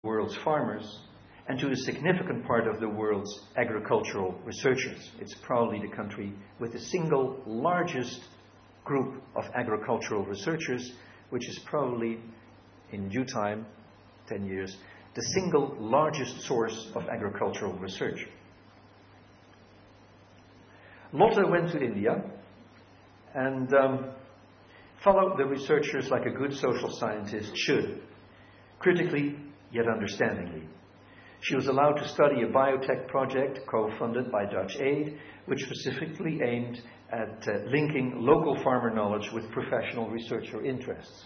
world's farmers and to a significant part of the world's agricultural researchers. It's probably the country with the single largest group of agricultural researchers, which is probably, in due time, 10 years, the single largest source of agricultural research. Lotte went to India and followed the researchers like a good social scientist should, critically yet understandingly. She was allowed to study a biotech project co-funded by Dutch aid, which specifically aimed at linking local farmer knowledge with professional researcher interests.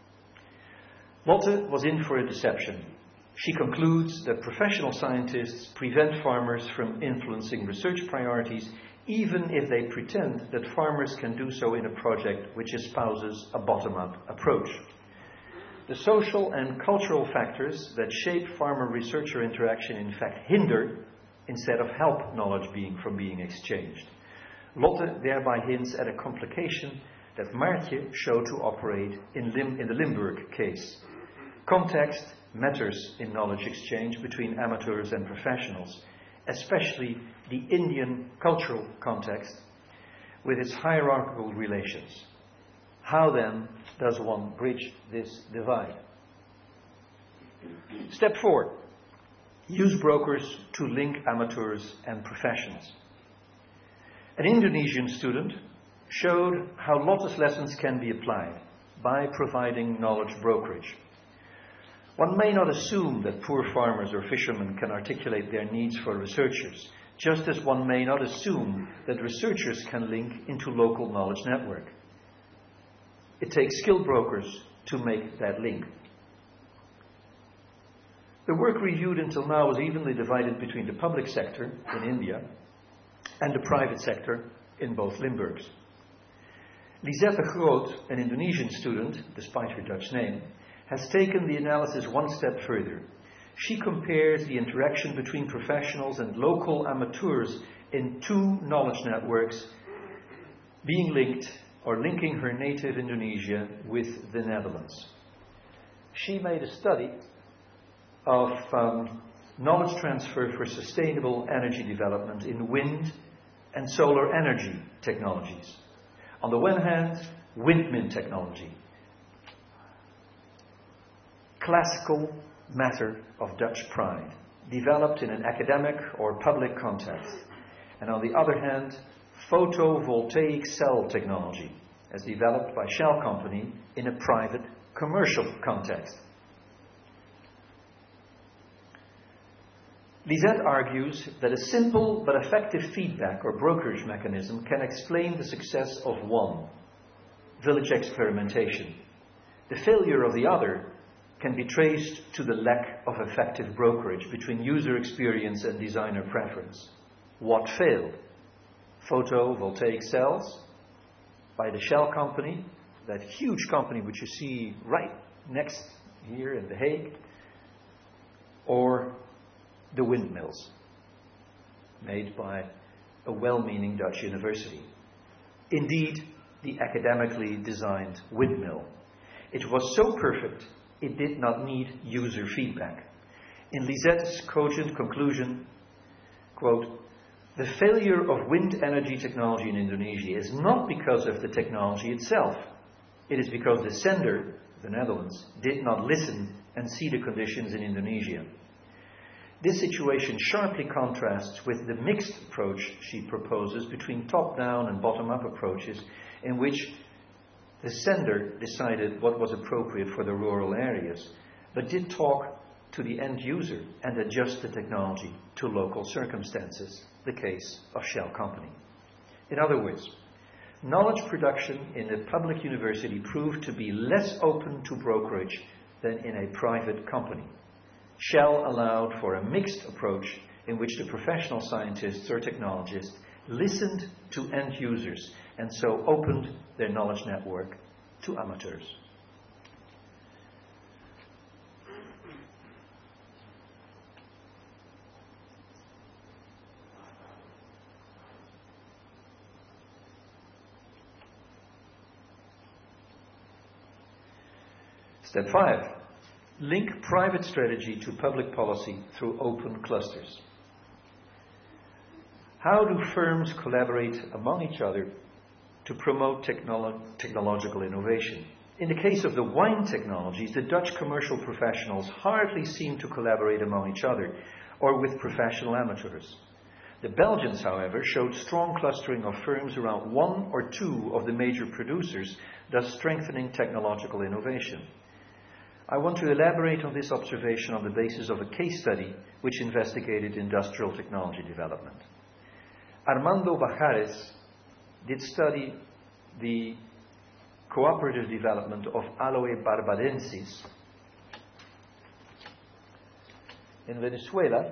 Lotte was in for a deception. She concludes that professional scientists prevent farmers from influencing research priorities, even if they pretend that farmers can do so in a project which espouses a bottom-up approach. The social and cultural factors that shape farmer-researcher interaction in fact hinder, instead of help, knowledge from being exchanged. Lotte thereby hints at a complication that Maartje showed to operate in the Limburg case. Context matters in knowledge exchange between amateurs and professionals, especially the Indian cultural context with its hierarchical relations. How then does one bridge this divide? Step 4. Use brokers to link amateurs and professionals. An Indonesian student showed how Lotte's lessons can be applied by providing knowledge brokerage. One may not assume that poor farmers or fishermen can articulate their needs for researchers, just as one may not assume that researchers can link into local knowledge network. It takes skilled brokers to make that link. The work reviewed until now is evenly divided between the public sector in India and the private sector in both Limburgs. Lisette Groot, an Indonesian student, despite her Dutch name, has taken the analysis one step further. She compares the interaction between professionals and local amateurs in two knowledge networks being linked or linking her native Indonesia with the Netherlands. She made a study of knowledge transfer for sustainable energy development in wind and solar energy technologies. On the one hand, windmill technology, classical matter of Dutch pride, developed in an academic or public context. And on the other hand, photovoltaic cell technology, as developed by Shell Company in a private commercial context. Lisette argues that a simple but effective feedback or brokerage mechanism can explain the success of one, village experimentation. The failure of the other can be traced to the lack of effective brokerage between user experience and designer preference. What failed? Photovoltaic cells by the Shell Company, that huge company which you see right next here in The Hague, or the windmills made by a well-meaning Dutch university. Indeed, the academically designed windmill. It was so perfect, it did not need user feedback. In Lisette's cogent conclusion, quote, "The failure of wind energy technology in Indonesia is not because of the technology itself. It is because the sender, the Netherlands, did not listen and see the conditions in Indonesia." This situation sharply contrasts with the mixed approach she proposes between top-down and bottom-up approaches, in which the sender decided what was appropriate for the rural areas, but did talk to the end user and adjust the technology to local circumstances, the case of Shell Company. In other words, knowledge production in a public university proved to be less open to brokerage than in a private company. Shell allowed for a mixed approach in which the professional scientists or technologists listened to end users and so opened their knowledge network to amateurs. Step 5. link private strategy to public policy through open clusters. How do firms collaborate among each other to promote technological innovation? In the case of the wine technologies, the Dutch commercial professionals hardly seem to collaborate among each other or with professional amateurs. The Belgians, however, showed strong clustering of firms around one or two of the major producers, thus strengthening technological innovation. I want to elaborate on this observation on the basis of a case study which investigated industrial technology development. Armando Bajares did study the cooperative development of Aloe barbadensis in Venezuela.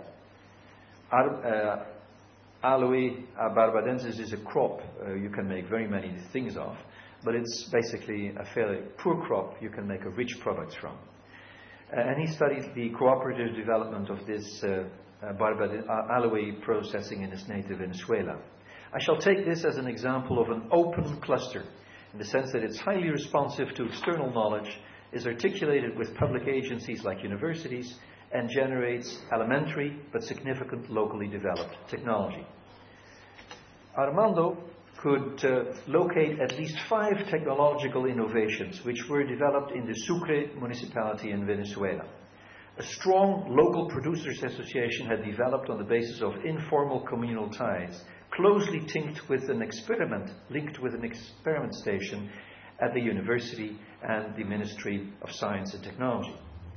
Aloe barbadensis is a crop you can make very many things of, but it's basically a fairly poor crop you can make a rich product from. And he studied the cooperative development of this aloe processing in his native Venezuela. I shall take this as an example of an open cluster, in the sense that it's highly responsive to external knowledge, is articulated with public agencies like universities, and generates elementary but significant locally developed technology. Armando could locate at least 5 technological innovations which were developed in the Sucre municipality in Venezuela. A strong local producers association had developed on the basis of informal communal ties, closely linked with an experiment station at the university and the Ministry of Science and Technology.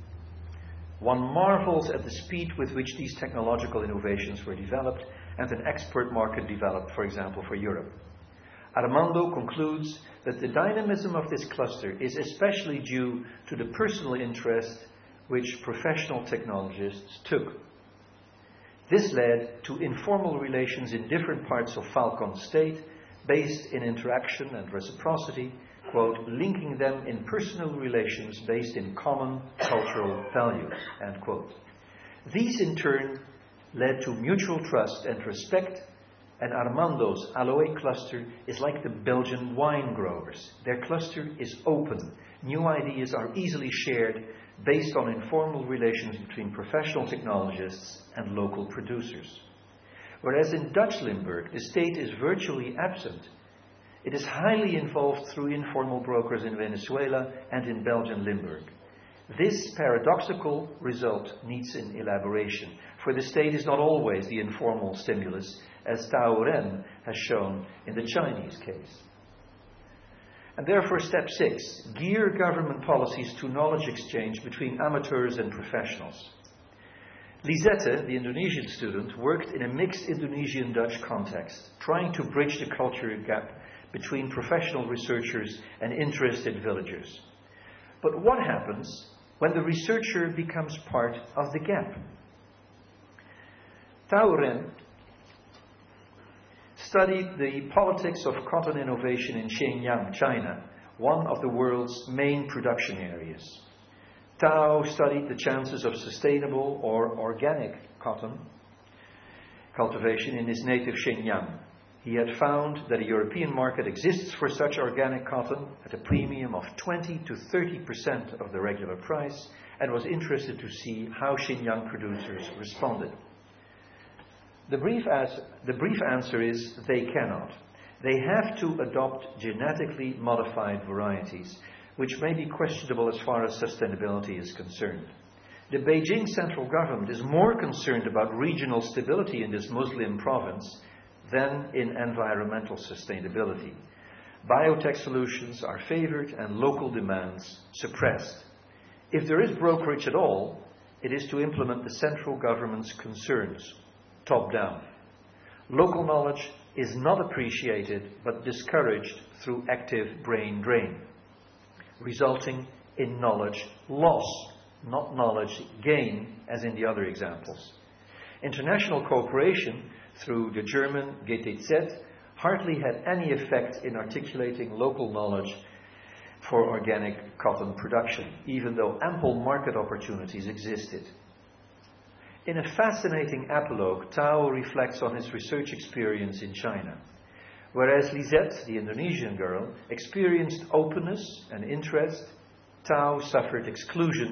One marvels at the speed with which these technological innovations were developed and an export market developed, for example, for Europe. Armando concludes that the dynamism of this cluster is especially due to the personal interest which professional technologists took. This led to informal relations in different parts of Falcon State, based in interaction and reciprocity, quote, linking them in personal relations based in common cultural values, end quote. These in turn led to mutual trust and respect, and Armando's Aloe cluster is like the Belgian wine growers. Their cluster is open. New ideas are easily shared based on informal relations between professional technologists and local producers. Whereas in Dutch Limburg, the state is virtually absent, it is highly involved through informal brokers in Venezuela and in Belgian Limburg. This paradoxical result needs an elaboration, for the state is not always the informal stimulus, as Tao Ren has shown in the Chinese case. And therefore, step 6, gear government policies to knowledge exchange between amateurs and professionals. Lisette, the Indonesian student, worked in a mixed Indonesian-Dutch context, trying to bridge the cultural gap between professional researchers and interested villagers. But what happens when the researcher becomes part of the gap? Tao Ren studied the politics of cotton innovation in Shenyang, China, one of the world's main production areas. Tao studied the chances of sustainable or organic cotton cultivation in his native Shenyang. He had found that a European market exists for such organic cotton at a premium of 20 to 30% of the regular price, and was interested to see how Shenyang producers responded. The brief answer is they cannot. They have to adopt genetically modified varieties, which may be questionable as far as sustainability is concerned. The Beijing central government is more concerned about regional stability in this Muslim province than in environmental sustainability. Biotech solutions are favored and local demands suppressed. If there is brokerage at all, it is to implement the central government's concerns, top-down. Local knowledge is not appreciated but discouraged through active brain drain, resulting in knowledge loss, not knowledge gain, as in the other examples. International cooperation through the German GTZ hardly had any effect in articulating local knowledge for organic cotton production, even though ample market opportunities existed. In a fascinating epilogue, Tao reflects on his research experience in China. Whereas Lisette, the Indonesian girl, experienced openness and interest, Tao suffered exclusion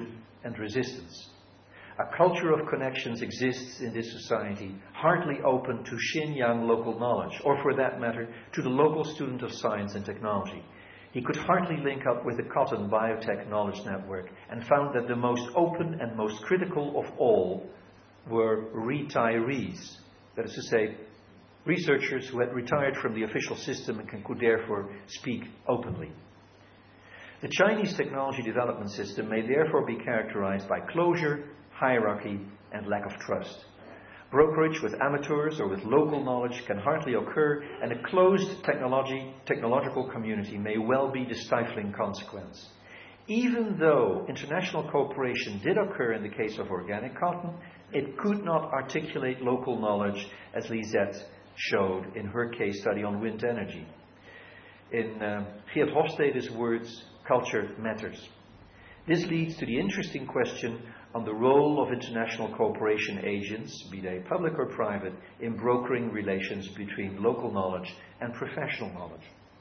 and resistance. A culture of connections exists in this society, hardly open to Xinjiang local knowledge, or for that matter, to the local student of science and technology. He could hardly link up with the Cotton Biotech Knowledge Network and found that the most open and most critical of all were retirees, that is to say, researchers who had retired from the official system and could therefore speak openly. The Chinese technology development system may therefore be characterized by closure, hierarchy, and lack of trust. Brokerage with amateurs or with local knowledge can hardly occur, and a closed technological community may well be the stifling consequence. Even though international cooperation did occur in the case of organic cotton, it could not articulate local knowledge, as Lisette showed in her case study on wind energy. In Geert Hofstede's words, culture matters. This leads to the interesting question on the role of international cooperation agents, be they public or private, in brokering relations between local knowledge and professional knowledge.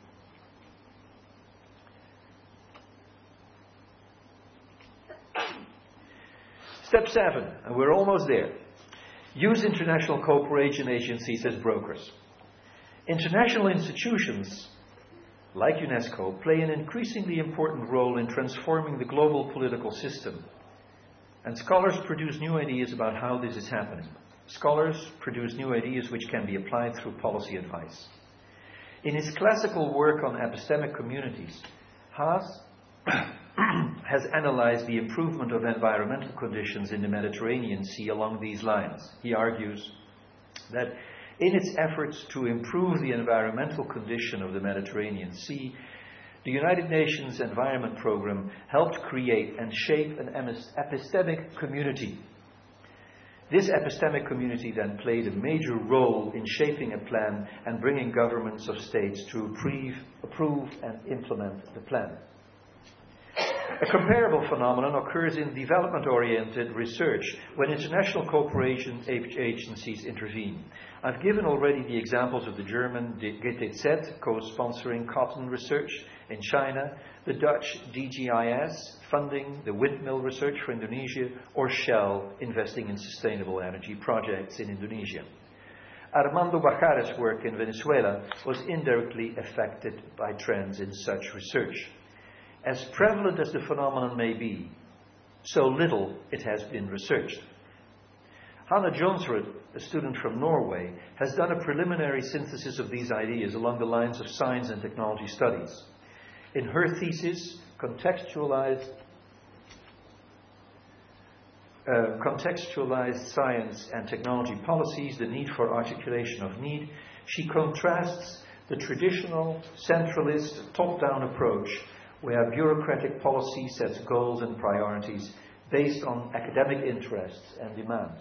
Step 7, and we're almost there. Use international cooperation agencies as brokers. International institutions, like UNESCO, play an increasingly important role in transforming the global political system. And scholars produce new ideas about how this is happening. Scholars produce new ideas which can be applied through policy advice. In his classical work on epistemic communities, Haas has analyzed the improvement of environmental conditions in the Mediterranean Sea along these lines. He argues that in its efforts to improve the environmental condition of the Mediterranean Sea, the United Nations Environment Programme helped create and shape an epistemic community. This epistemic community then played a major role in shaping a plan and bringing governments of states to approve and implement the plan. A comparable phenomenon occurs in development-oriented research when international cooperation agencies intervene. I've given already the examples of the German GTZ co-sponsoring cotton research in China, the Dutch DGIS funding the windmill research for Indonesia, or Shell investing in sustainable energy projects in Indonesia. Armando Bajare's work in Venezuela was indirectly affected by trends in such research. As prevalent as the phenomenon may be, so little it has been researched. Hanne Jonsrud, a student from Norway, has done a preliminary synthesis of these ideas along the lines of science and technology studies. In her thesis, Contextualized Science and Technology Policies, the Need for Articulation of Need, she contrasts the traditional centralist top-down approach where bureaucratic policy sets goals and priorities based on academic interests and demands.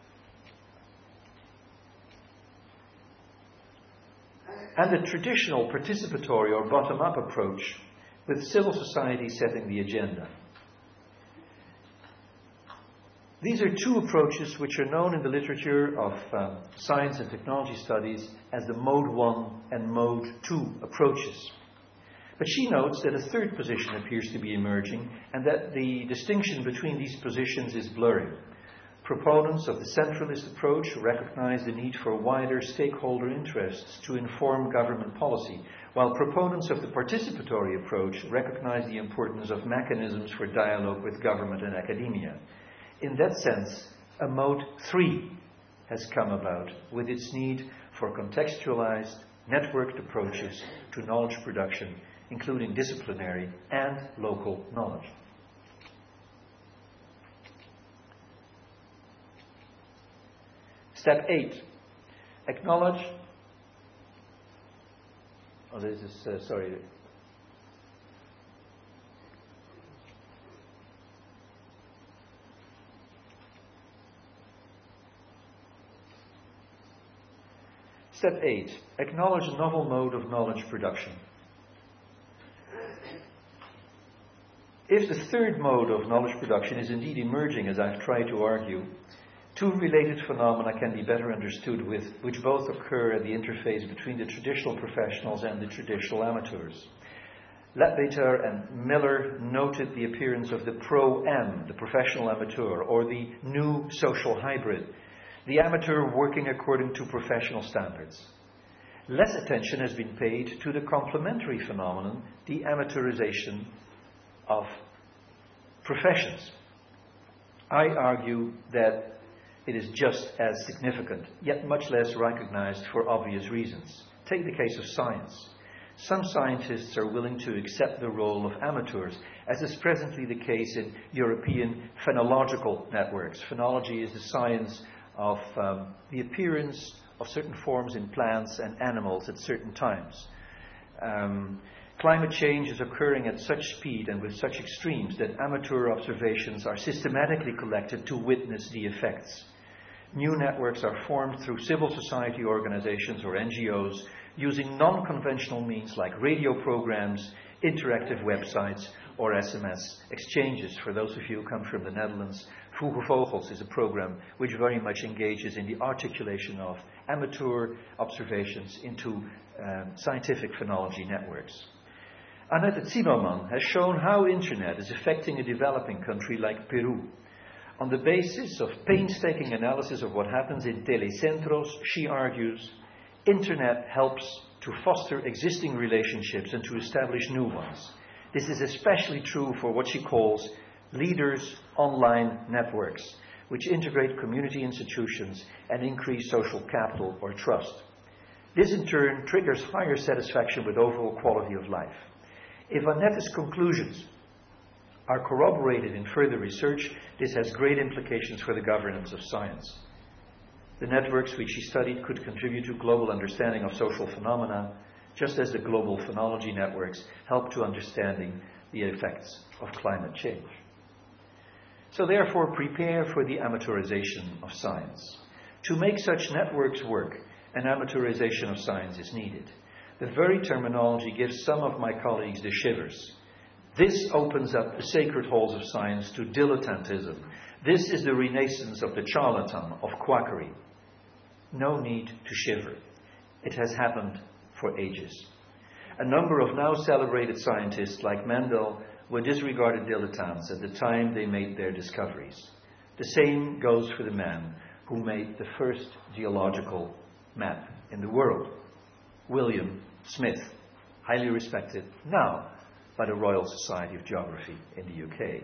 And the traditional participatory or bottom-up approach with civil society setting the agenda. These are two approaches which are known in the literature of science and technology studies as the Mode 1 and Mode 2 approaches. But she notes that a third position appears to be emerging and that the distinction between these positions is blurring. Proponents of the centralist approach recognize the need for wider stakeholder interests to inform government policy, while proponents of the participatory approach recognize the importance of mechanisms for dialogue with government and academia. In that sense, a Mode 3 has come about with its need for contextualized, networked approaches to knowledge production, including disciplinary and local knowledge. Step 8. Acknowledge. Oh, this is, sorry. Step 8. Acknowledge a novel mode of knowledge production. If the third mode of knowledge production is indeed emerging, as I've tried to argue, two related phenomena can be better understood, which both occur at the interface between the traditional professionals and the traditional amateurs. Leadbeater and Miller noted the appearance of the pro-am, the professional amateur, or the new social hybrid, the amateur working according to professional standards. Less attention has been paid to the complementary phenomenon, the amateurization of professions. I argue that it is just as significant, yet much less recognized for obvious reasons. Take the case of science. Some scientists are willing to accept the role of amateurs, as is presently the case in European phenological networks. Phenology is the science of the appearance of certain forms in plants and animals at certain times. Climate change is occurring at such speed and with such extremes that amateur observations are systematically collected to witness the effects. New networks are formed through civil society organizations or NGOs using non-conventional means like radio programs, interactive websites, or SMS exchanges. For those of you who come from the Netherlands, Vroege Vogels is a program which very much engages in the articulation of amateur observations into scientific phenology networks. Annette Zimmermann has shown how internet is affecting a developing country like Peru. On the basis of painstaking analysis of what happens in telecentros, she argues, internet helps to foster existing relationships and to establish new ones. This is especially true for what she calls leaders' online networks, which integrate community institutions and increase social capital or trust. This in turn triggers higher satisfaction with overall quality of life. If Annette's conclusions are corroborated in further research, this has great implications for the governance of science. The networks which she studied could contribute to global understanding of social phenomena, just as the global phenology networks help to understanding the effects of climate change. So therefore, prepare for the amateurization of science. To make such networks work, an amateurization of science is needed. The very terminology gives some of my colleagues the shivers. This opens up the sacred halls of science to dilettantism. This is the renaissance of the charlatan, of quackery. No need to shiver. It has happened for ages. A number of now celebrated scientists like Mendel were disregarded dilettantes at the time they made their discoveries. The same goes for the man who made the first geological map in the world, William Smith, highly respected now by the Royal Society of Geography in the UK.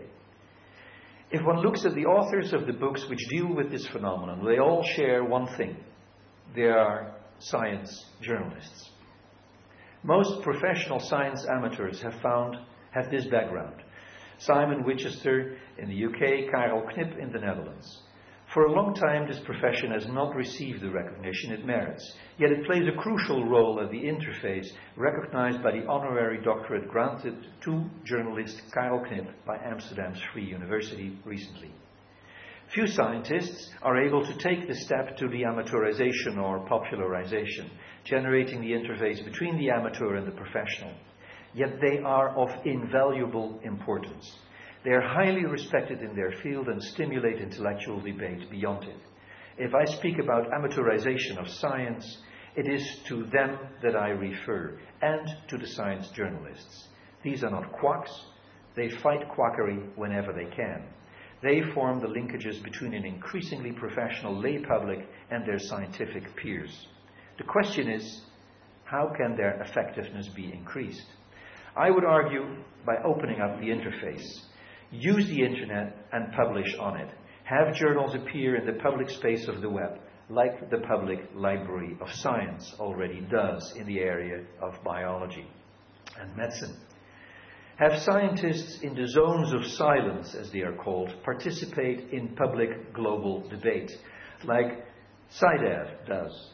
If one looks at the authors of the books which deal with this phenomenon, they all share one thing. They are science journalists. Most professional science amateurs have this background. Simon Winchester in the UK, Karel Knip in the Netherlands. For a long time, this profession has not received the recognition it merits, yet it plays a crucial role at the interface recognized by the honorary doctorate granted to journalist Karel Knip by Amsterdam's Free University recently. Few scientists are able to take the step to the amateurization or popularization, generating the interface between the amateur and the professional. Yet they are of invaluable importance. They are highly respected in their field and stimulate intellectual debate beyond it. If I speak about amateurization of science, it is to them that I refer, and to the science journalists. These are not quacks. They fight quackery whenever they can. They form the linkages between an increasingly professional lay public and their scientific peers. The question is, how can their effectiveness be increased? I would argue by opening up the interface. Use the internet and publish on it. Have journals appear in the public space of the web, like the Public Library of Science already does in the area of biology and medicine. Have scientists in the zones of silence, as they are called, participate in public global debate, like SciDev does.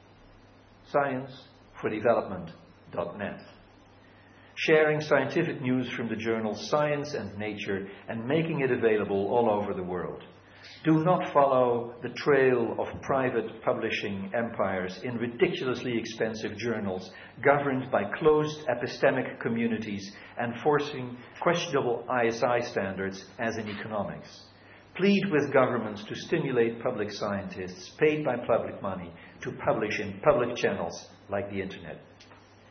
ScienceForDevelopment.net. Sharing scientific news from the journals Science and Nature and making it available all over the world. Do not follow the trail of private publishing empires in ridiculously expensive journals governed by closed epistemic communities and forcing questionable ISI standards as in economics. Plead with governments to stimulate public scientists paid by public money to publish in public channels like the internet.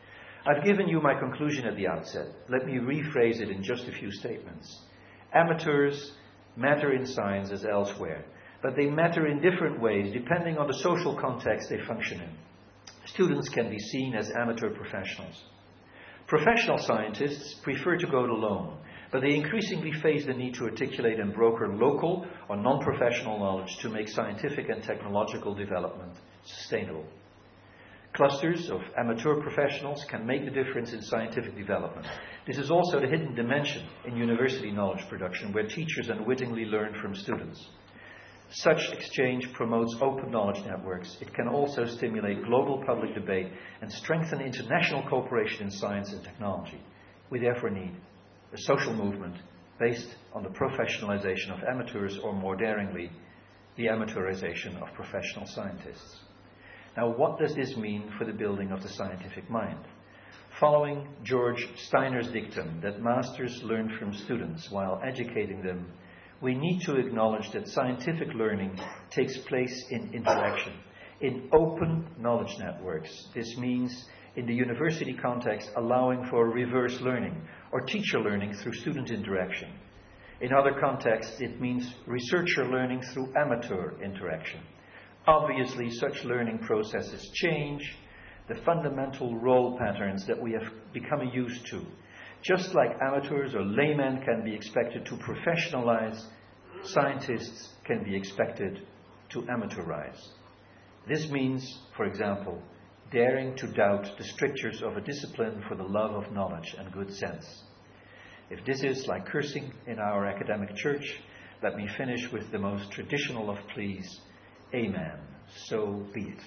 I've given you my conclusion at the outset. Let me rephrase it in just a few statements. Amateurs matter in science as elsewhere, but they matter in different ways depending on the social context they function in. Students can be seen as amateur professionals. Professional scientists prefer to go it alone, but they increasingly face the need to articulate and broker local or non-professional knowledge to make scientific and technological development sustainable. Clusters of amateur professionals can make the difference in scientific development. This is also the hidden dimension in university knowledge production, where teachers unwittingly learn from students. Such exchange promotes open knowledge networks. It can also stimulate global public debate and strengthen international cooperation in science and technology. We therefore need a social movement based on the professionalization of amateurs, or more daringly, the amateurization of professional scientists. Now, what does this mean for the building of the scientific mind? Following George Steiner's dictum that masters learn from students while educating them, we need to acknowledge that scientific learning takes place in interaction, in open knowledge networks. This means, in the university context, allowing for reverse learning or teacher learning through student interaction. In other contexts, it means researcher learning through amateur interaction. Obviously, such learning processes change the fundamental role patterns that we have become used to. Just like amateurs or laymen can be expected to professionalize, scientists can be expected to amateurize. This means, for example, daring to doubt the strictures of a discipline for the love of knowledge and good sense. If this is like cursing in our academic church, let me finish with the most traditional of pleas. Amen. So be it.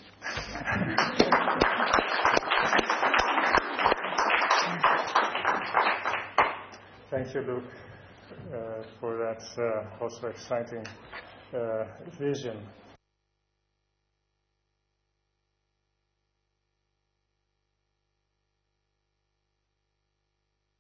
Thank you, Luc, for that also exciting vision